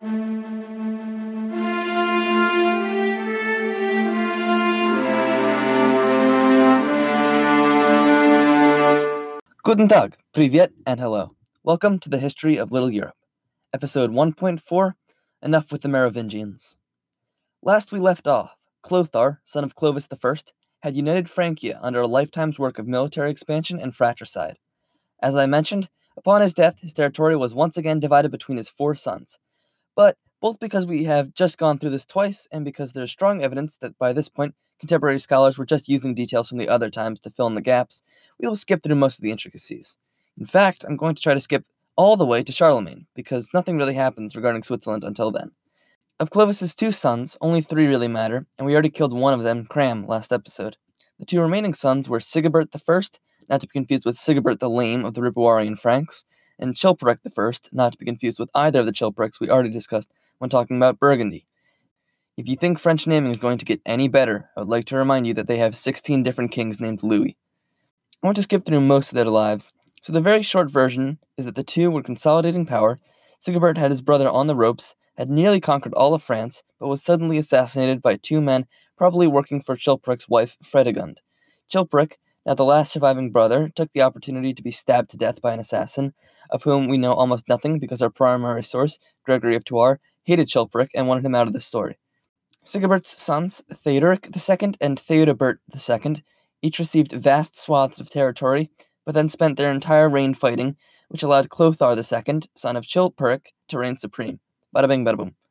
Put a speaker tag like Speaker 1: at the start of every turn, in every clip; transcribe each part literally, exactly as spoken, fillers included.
Speaker 1: Guten Tag, Privyet, and hello. Welcome to the History of Little Europe, episode one point four, Enough with the Merovingians. Last we left off, Clothar, son of Clovis the First, had united Francia under a lifetime's work of military expansion and fratricide. As I mentioned, upon his death, his territory was once again divided between his four sons. But, both because we have just gone through this twice, and because there is strong evidence that by this point, contemporary scholars were just using details from the other times to fill in the gaps, we will skip through most of the intricacies. In fact, I'm going to try to skip all the way to Charlemagne, because nothing really happens regarding Switzerland until then. Of Clovis's two sons, only three really matter, and we already killed one of them, Cram, last episode. The two remaining sons were Sigibert the First, not to be confused with Sigibert the Lame of the Ripuarian Franks, and Chilperic the First, not to be confused with either of the Chilperics we already discussed when talking about Burgundy. If you think French naming is going to get any better, I would like to remind you that they have sixteen different kings named Louis. I want to skip through most of their lives, so the very short version is that the two were consolidating power. Sigibert had his brother on the ropes, had nearly conquered all of France, but was suddenly assassinated by two men probably working for Chilperic's wife, Fredegund. Chilperic, now the last surviving brother, took the opportunity to be stabbed to death by an assassin, of whom we know almost nothing because our primary source, Gregory of Tours, hated Chilperic and wanted him out of the story. Sigibert's sons, Theodoric the Second and Theodebert the Second, each received vast swaths of territory, but then spent their entire reign fighting, which allowed Clothar the Second, son of Chilperic, to reign supreme. Bada bing, bada boom.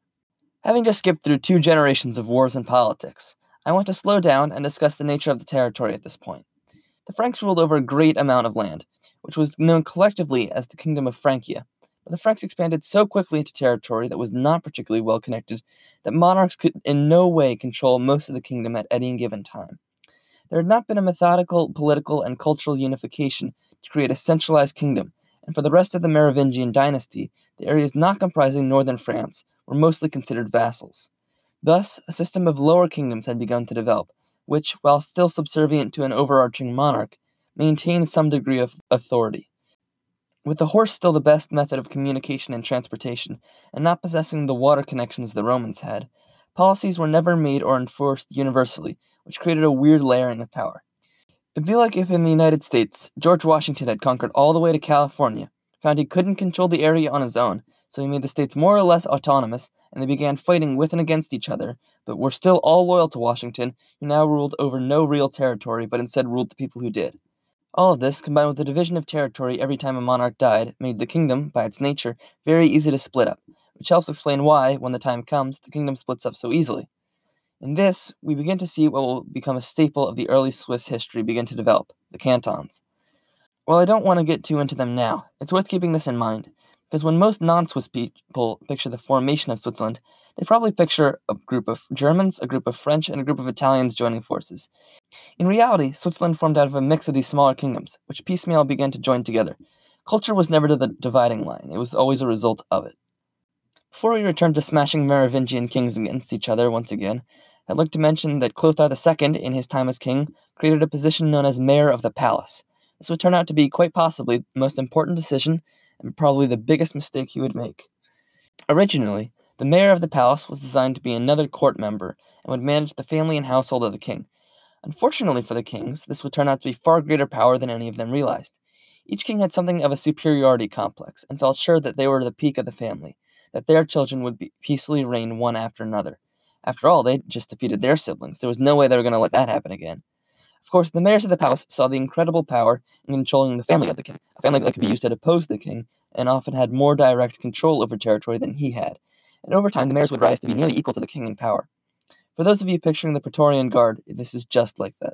Speaker 1: Having just skipped through two generations of wars and politics, I want to slow down and discuss the nature of the territory at this point. The Franks ruled over a great amount of land, which was known collectively as the Kingdom of Francia, but the Franks expanded so quickly into territory that was not particularly well connected that monarchs could in no way control most of the kingdom at any given time. There had not been a methodical political and cultural unification to create a centralized kingdom, and for the rest of the Merovingian dynasty, the areas not comprising northern France were mostly considered vassals. Thus, a system of lower kingdoms had begun to develop, which, while still subservient to an overarching monarch, maintained some degree of authority. With the horse still the best method of communication and transportation, and not possessing the water connections the Romans had, policies were never made or enforced universally, which created a weird layering of power. It'd be like if in the United States, George Washington had conquered all the way to California, found he couldn't control the area on his own, so he made the states more or less autonomous, and they began fighting with and against each other, but were still all loyal to Washington, who now ruled over no real territory, but instead ruled the people who did. All of this, combined with the division of territory every time a monarch died, made the kingdom, by its nature, very easy to split up, which helps explain why, when the time comes, the kingdom splits up so easily. In this, we begin to see what will become a staple of the early Swiss history begin to develop, the cantons. While I don't want to get too into them now, it's worth keeping this in mind, because when most non-Swiss people picture the formation of Switzerland, they probably picture a group of Germans, a group of French, and a group of Italians joining forces. In reality, Switzerland formed out of a mix of these smaller kingdoms, which piecemeal began to join together. Culture was never the dividing line, it was always a result of it. Before we return to smashing Merovingian kings against each other once again, I'd like to mention that Clothar the Second, in his time as king, created a position known as Mayor of the Palace. This would turn out to be quite possibly the most important decision, and probably the biggest mistake he would make. Originally, the Mayor of the Palace was designed to be another court member, and would manage the family and household of the king. Unfortunately for the kings, this would turn out to be far greater power than any of them realized. Each king had something of a superiority complex, and felt sure that they were the peak of the family, that their children would be peacefully reign one after another. After all, they'd just defeated their siblings. There was no way they were going to let that happen again. Of course, the mayors of the palace saw the incredible power in controlling the family of the king, a family that could be used to depose the king, and often had more direct control over territory than he had. And over time, the mayors would rise to be nearly equal to the king in power. For those of you picturing the Praetorian Guard, this is just like that.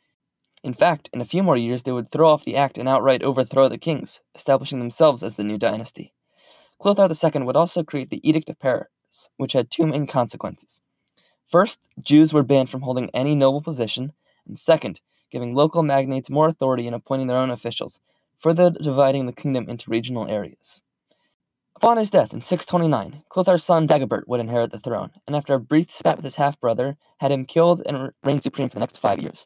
Speaker 1: In fact, in a few more years, they would throw off the act and outright overthrow the kings, establishing themselves as the new dynasty. Clothar the Second would also create the Edict of Paris, which had two main consequences. First, Jews were banned from holding any noble position, and second, giving local magnates more authority in appointing their own officials, further dividing the kingdom into regional areas. Upon his death in six twenty-nine, Clothar's son Dagobert would inherit the throne, and after a brief spat with his half-brother, had him killed and reigned supreme for the next five years.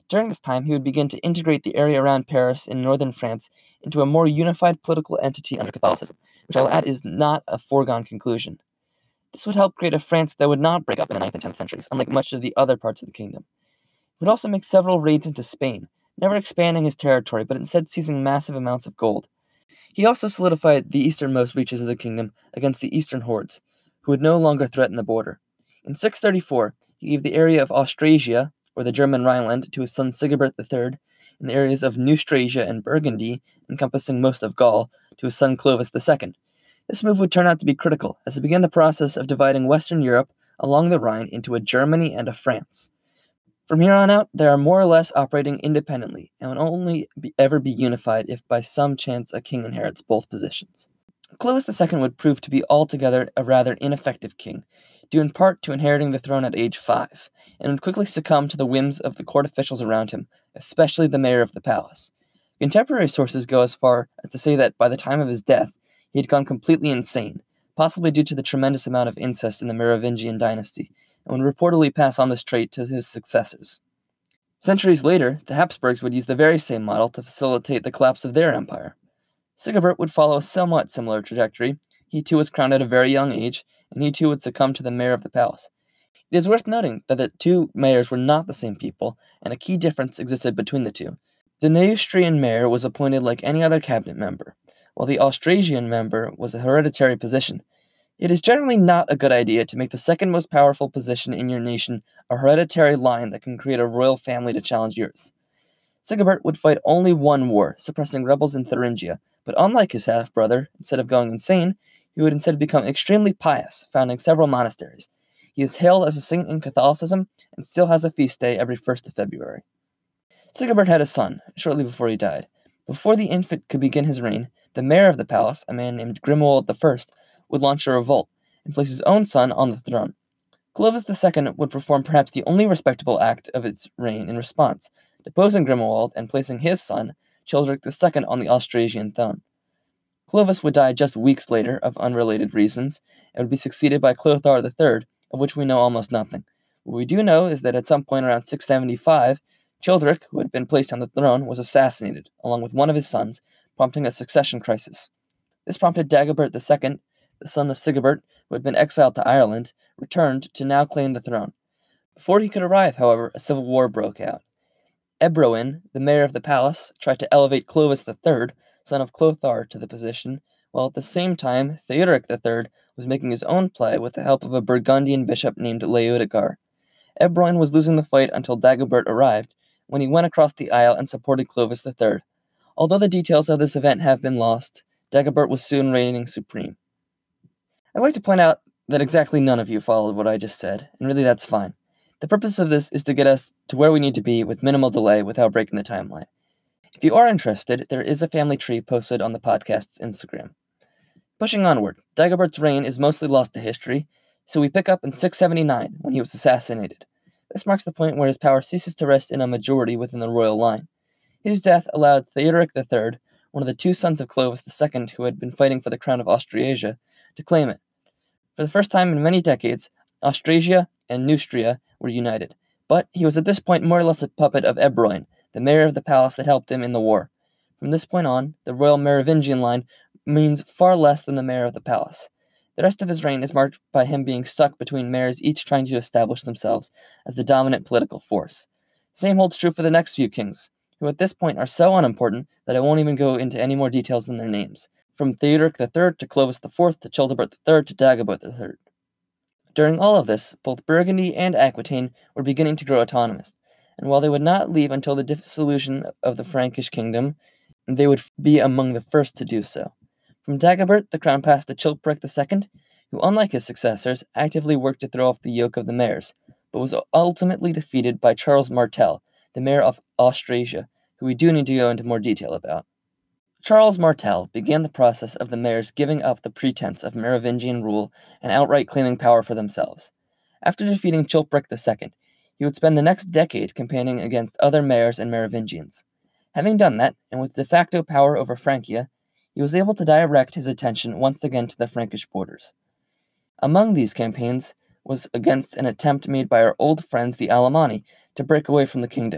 Speaker 1: During this time, he would begin to integrate the area around Paris in northern France into a more unified political entity under Catholicism, which I'll add is not a foregone conclusion. This would help create a France that would not break up in the ninth and tenth centuries, unlike much of the other parts of the kingdom. He would also make several raids into Spain, never expanding his territory, but instead seizing massive amounts of gold. He also solidified the easternmost reaches of the kingdom against the eastern hordes, who would no longer threaten the border. In six thirty-four, he gave the area of Austrasia, or the German Rhineland, to his son Sigebert the Third, and the areas of Neustrasia and Burgundy, encompassing most of Gaul, to his son Clovis the Second. This move would turn out to be critical, as it began the process of dividing Western Europe along the Rhine into a Germany and a France. From here on out, they are more or less operating independently, and will only be, ever be unified if by some chance a king inherits both positions. Clovis the Second would prove to be altogether a rather ineffective king, due in part to inheriting the throne at age five, and would quickly succumb to the whims of the court officials around him, especially the mayor of the palace. Contemporary sources go as far as to say that by the time of his death, he had gone completely insane, possibly due to the tremendous amount of incest in the Merovingian dynasty, and would reportedly pass on this trait to his successors. Centuries later, the Habsburgs would use the very same model to facilitate the collapse of their empire. Sigebert would follow a somewhat similar trajectory. He too was crowned at a very young age, and he too would succumb to the mayor of the palace. It is worth noting that the two mayors were not the same people, and a key difference existed between the two. The Neustrian mayor was appointed like any other cabinet member, while the Austrasian member was a hereditary position. It is generally not a good idea to make the second most powerful position in your nation a hereditary line that can create a royal family to challenge yours. Sigebert would fight only one war, suppressing rebels in Thuringia, but unlike his half-brother, instead of going insane, he would instead become extremely pious, founding several monasteries. He is hailed as a saint in Catholicism and still has a feast day every first of February. Sigebert had a son, shortly before he died. Before the infant could begin his reign, the mayor of the palace, a man named Grimoald the First, would launch a revolt and place his own son on the throne. Clovis the Second would perform perhaps the only respectable act of its reign in response, deposing Grimoald and placing his son, Childeric the Second, on the Austrasian throne. Clovis would die just weeks later of unrelated reasons, and would be succeeded by Clothar the Third, of which we know almost nothing. What we do know is that at some point around six seventy-five, Childeric, who had been placed on the throne, was assassinated, along with one of his sons, prompting a succession crisis. This prompted Dagobert the Second, the son of Sigebert, who had been exiled to Ireland, returned to now claim the throne. Before he could arrive, however, a civil war broke out. Ebroin, the mayor of the palace, tried to elevate Clovis the Third, son of Clothar, to the position, while at the same time Theodoric the Third was making his own play with the help of a Burgundian bishop named Leodegar. Ebroin was losing the fight until Dagobert arrived, when he went across the aisle and supported Clovis the Third. Although the details of this event have been lost, Dagobert was soon reigning supreme. I'd like to point out that exactly none of you followed what I just said, and really that's fine. The purpose of this is to get us to where we need to be with minimal delay without breaking the timeline. If you are interested, there is a family tree posted on the podcast's Instagram. Pushing onward, Dagobert's reign is mostly lost to history, so we pick up in six seventy-nine, when he was assassinated. This marks the point where his power ceases to rest in a majority within the royal line. His death allowed Theodoric the Third, one of the two sons of Clovis the Second who had been fighting for the crown of Austrasia, to claim it. For the first time in many decades, Austrasia and Neustria were united, but he was at this point more or less a puppet of Ebroin, the mayor of the palace that helped him in the war. From this point on, the royal Merovingian line means far less than the mayor of the palace. The rest of his reign is marked by him being stuck between mayors each trying to establish themselves as the dominant political force. Same holds true for the next few kings, who at this point are so unimportant that I won't even go into any more details than their names, from Theodoric the Third to Clovis the Fourth to Childebert the Third to Dagobert the Third. During all of this, both Burgundy and Aquitaine were beginning to grow autonomous, and while they would not leave until the dissolution of the Frankish kingdom, they would be among the first to do so. From Dagobert, the crown passed to Chilperic the Second, who, unlike his successors, actively worked to throw off the yoke of the mayors, but was ultimately defeated by Charles Martel, the mayor of Austrasia, who we do need to go into more detail about. Charles Martel began the process of the mayors giving up the pretense of Merovingian rule and outright claiming power for themselves. After defeating Chilperic the Second, he would spend the next decade campaigning against other mayors and Merovingians. Having done that, and with de facto power over Francia, he was able to direct his attention once again to the Frankish borders. Among these campaigns was against an attempt made by our old friends the Alemanni to break away from the kingdom.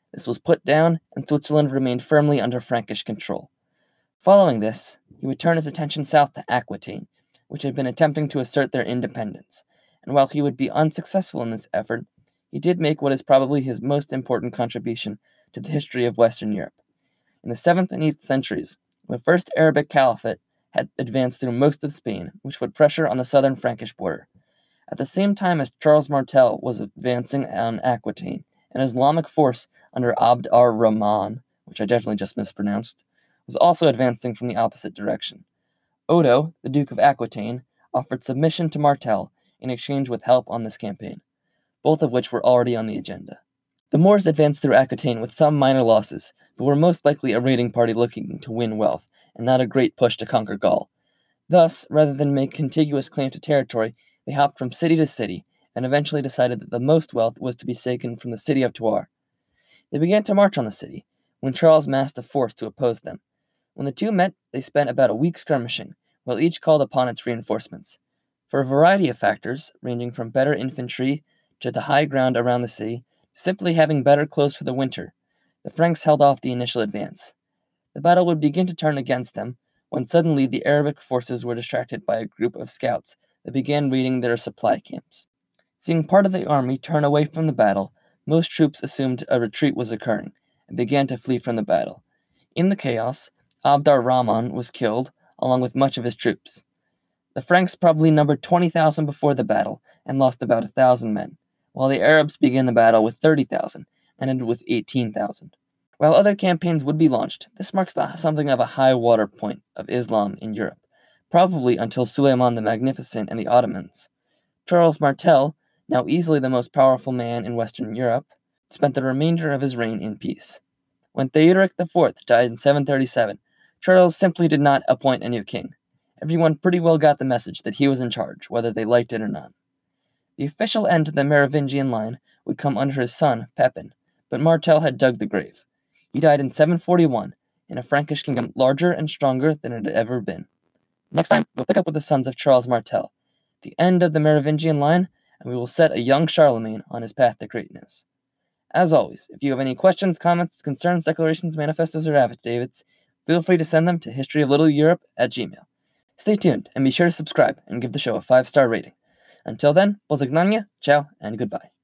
Speaker 1: This was put down, and Switzerland remained firmly under Frankish control. Following this, he would turn his attention south to Aquitaine, which had been attempting to assert their independence, and while he would be unsuccessful in this effort, he did make what is probably his most important contribution to the history of Western Europe. In the seventh and eighth centuries, the First Arabic Caliphate had advanced through most of Spain, which put pressure on the southern Frankish border. At the same time as Charles Martel was advancing on Aquitaine, an Islamic force under Abd ar-Rahman, which I definitely just mispronounced, was also advancing from the opposite direction. Odo, the Duke of Aquitaine, offered submission to Martel in exchange with help on this campaign, both of which were already on the agenda. The Moors advanced through Aquitaine with some minor losses, but were most likely a raiding party looking to win wealth, and not a great push to conquer Gaul. Thus, rather than make contiguous claim to territory, they hopped from city to city, and eventually decided that the most wealth was to be taken from the city of Tours. They began to march on the city, when Charles massed a force to oppose them. When the two met, they spent about a week skirmishing, while each called upon its reinforcements. For a variety of factors, ranging from better infantry to the high ground around the city, simply having better clothes for the winter, the Franks held off the initial advance. The battle would begin to turn against them when suddenly the Arabic forces were distracted by a group of scouts that began raiding their supply camps. Seeing part of the army turn away from the battle, most troops assumed a retreat was occurring and began to flee from the battle. In the chaos, Abd ar-Rahman was killed, along with much of his troops. The Franks probably numbered twenty thousand before the battle and lost about one thousand men, while the Arabs began the battle with thirty thousand and ended with eighteen thousand. While other campaigns would be launched, this marks the, something of a high water point of Islam in Europe, probably until Suleiman the Magnificent and the Ottomans. Charles Martel, now easily the most powerful man in Western Europe, spent the remainder of his reign in peace. When Theodoric the Fourth died in seven thirty-seven, Charles simply did not appoint a new king. Everyone pretty well got the message that he was in charge, whether they liked it or not. The official end to the Merovingian line would come under his son, Pepin, but Martel had dug the grave. He died in seven forty-one, in a Frankish kingdom larger and stronger than it had ever been. Next time, we'll pick up with the sons of Charles Martel, the end of the Merovingian line, and we will set a young Charlemagne on his path to greatness. As always, if you have any questions, comments, concerns, declarations, manifestos, or affidavits, feel free to send them to historyoflittleeurope at gmail. Stay tuned, and be sure to subscribe and give the show a five-star rating. Until then, pożegnania, ciao, and goodbye.